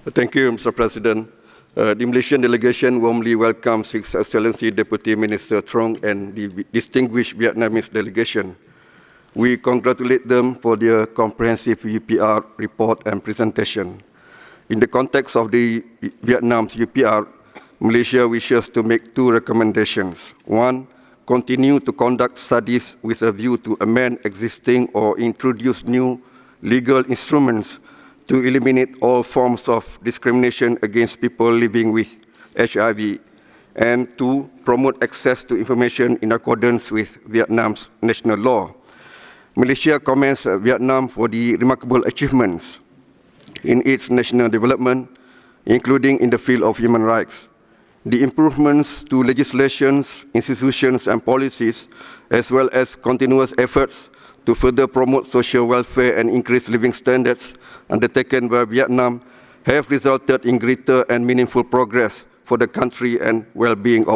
Thank you, Mr. President. The Malaysian delegation warmly welcomes His Excellency Deputy Minister Trong and the distinguished Vietnamese delegation. We congratulate them for their comprehensive UPR report and presentation. In the context of the Vietnam's UPR, Malaysia wishes to make two recommendations. One, continue to conduct studies with a view to amend existing or introduce new legal instruments to eliminate all forms of discrimination against people living with HIV, and two, promote access to information in accordance with Vietnam's national law. Malaysia commends Vietnam for the remarkable achievements in its national development, including in the field of human rights. The improvements to legislations, institutions, and policies, as well as continuous efforts to further promote social welfare and increase living standards undertaken by Vietnam have resulted in greater and meaningful progress for the country and well-being of